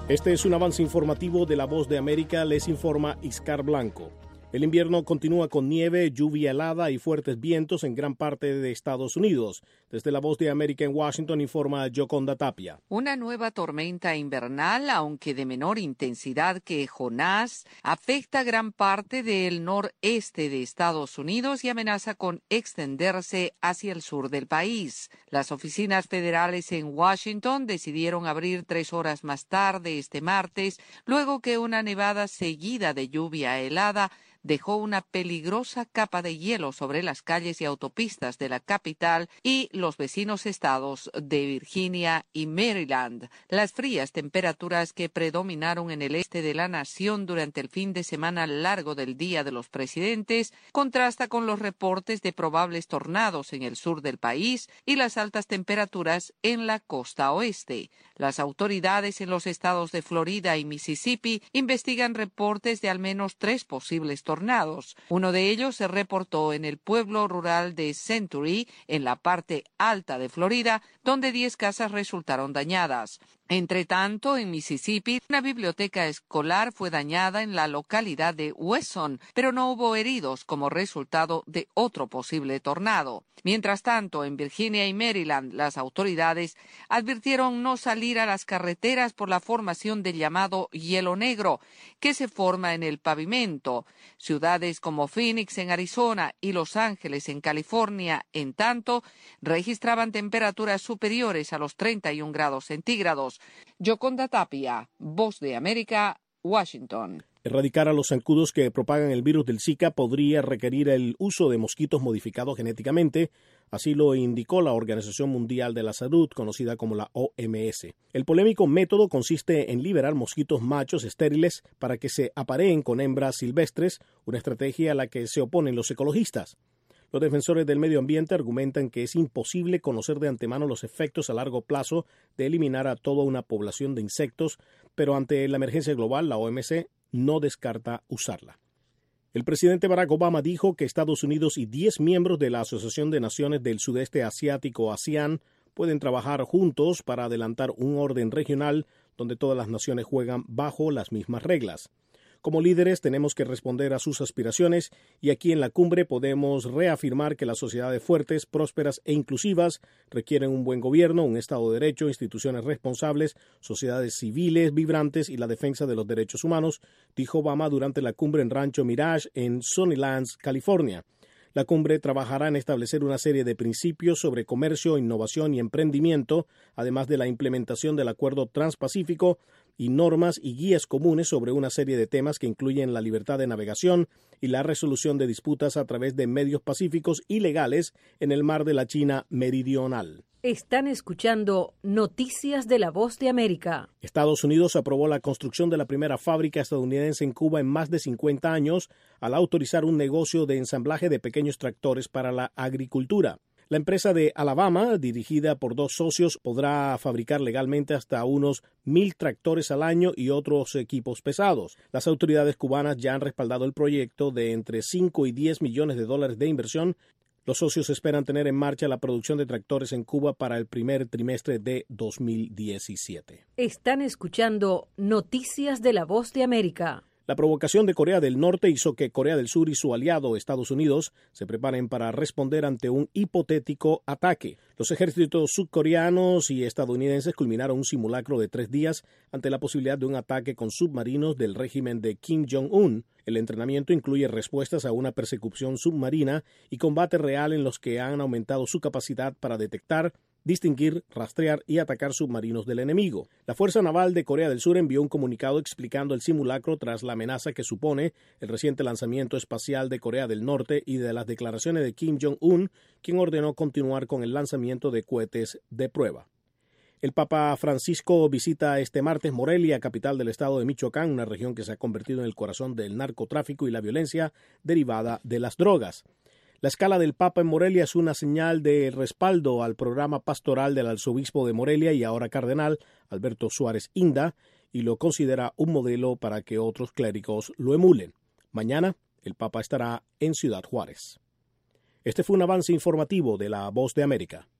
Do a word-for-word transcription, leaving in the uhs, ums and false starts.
Este es un avance informativo de La Voz de América, les informa Iscar Blanco. El invierno continúa con nieve, lluvia helada y fuertes vientos en gran parte de Estados Unidos. Desde La Voz de América en Washington informa Yoconda Tapia. Una nueva tormenta invernal, aunque de menor intensidad que Jonás, afecta gran parte del noreste de Estados Unidos y amenaza con extenderse hacia el sur del país. Las oficinas federales en Washington decidieron abrir tres horas más tarde este martes, luego que una nevada seguida de lluvia helada dejó una peligrosa capa de hielo sobre las calles y autopistas de la capital y los vecinos estados de Virginia y Maryland. Las frías temperaturas que predominaron en el este de la nación durante el fin de semana largo del Día de los Presidentes contrasta con los reportes de probables tornados en el sur del país y las altas temperaturas en la costa oeste. Las autoridades en los estados de Florida y Mississippi investigan reportes de al menos tres posibles tornados. Tornados. Uno de ellos se reportó en el pueblo rural de Century, en la parte alta de Florida, donde diez casas resultaron dañadas. Entre tanto, en Mississippi, una biblioteca escolar fue dañada en la localidad de Wesson, pero no hubo heridos como resultado de otro posible tornado. Mientras tanto, en Virginia y Maryland, las autoridades advirtieron no salir a las carreteras por la formación del llamado hielo negro, que se forma en el pavimento. Ciudades como Phoenix en Arizona y Los Ángeles en California, en tanto, registraban temperaturas superiores a los treinta y un grados centígrados. Yoconda Tapia, Voz de América, Washington. Erradicar a los zancudos que propagan el virus del Zika podría requerir el uso de mosquitos modificados genéticamente, así lo indicó la Organización Mundial de la Salud, conocida como la O M S. El polémico método consiste en liberar mosquitos machos estériles para que se apareen con hembras silvestres, una estrategia a la que se oponen los ecologistas. Los defensores del medio ambiente argumentan que es imposible conocer de antemano los efectos a largo plazo de eliminar a toda una población de insectos, pero ante la emergencia global, la O M S no descarta usarla. El presidente Barack Obama dijo que Estados Unidos y diez miembros de la Asociación de Naciones del Sudeste Asiático, ASEAN, pueden trabajar juntos para adelantar un orden regional donde todas las naciones juegan bajo las mismas reglas. Como líderes tenemos que responder a sus aspiraciones y aquí en la cumbre podemos reafirmar que las sociedades fuertes, prósperas e inclusivas requieren un buen gobierno, un Estado de Derecho, instituciones responsables, sociedades civiles vibrantes y la defensa de los derechos humanos, dijo Obama durante la cumbre en Rancho Mirage en Sunnylands, California. La cumbre trabajará en establecer una serie de principios sobre comercio, innovación y emprendimiento, además de la implementación del Acuerdo Transpacífico y normas y guías comunes sobre una serie de temas que incluyen la libertad de navegación y la resolución de disputas a través de medios pacíficos y legales en el mar de la China Meridional. Están escuchando Noticias de la Voz de América. Estados Unidos aprobó la construcción de la primera fábrica estadounidense en Cuba en más de cincuenta años al autorizar un negocio de ensamblaje de pequeños tractores para la agricultura. La empresa de Alabama, dirigida por dos socios, podrá fabricar legalmente hasta unos mil tractores al año y otros equipos pesados. Las autoridades cubanas ya han respaldado el proyecto de entre cinco y diez millones de dólares de inversión. Los socios esperan tener en marcha la producción de tractores en Cuba para el primer trimestre de dos mil diecisiete. Están escuchando Noticias de la Voz de América. La provocación de Corea del Norte hizo que Corea del Sur y su aliado Estados Unidos se preparen para responder ante un hipotético ataque. Los ejércitos surcoreanos y estadounidenses culminaron un simulacro de tres días ante la posibilidad de un ataque con submarinos del régimen de Kim Jong-un. El entrenamiento incluye respuestas a una persecución submarina y combate real en los que han aumentado su capacidad para detectar, distinguir, rastrear y atacar submarinos del enemigo. La Fuerza Naval de Corea del Sur envió un comunicado explicando el simulacro tras la amenaza que supone el reciente lanzamiento espacial de Corea del Norte y de las declaraciones de Kim Jong-un, quien ordenó continuar con el lanzamiento de cohetes de prueba. El Papa Francisco visita este martes Morelia, capital del estado de Michoacán, una región que se ha convertido en el corazón del narcotráfico y la violencia derivada de las drogas. La escala del Papa en Morelia es una señal de respaldo al programa pastoral del arzobispo de Morelia y ahora cardenal Alberto Suárez Inda, y lo considera un modelo para que otros clérigos lo emulen. Mañana, el Papa estará en Ciudad Juárez. Este fue un avance informativo de La Voz de América.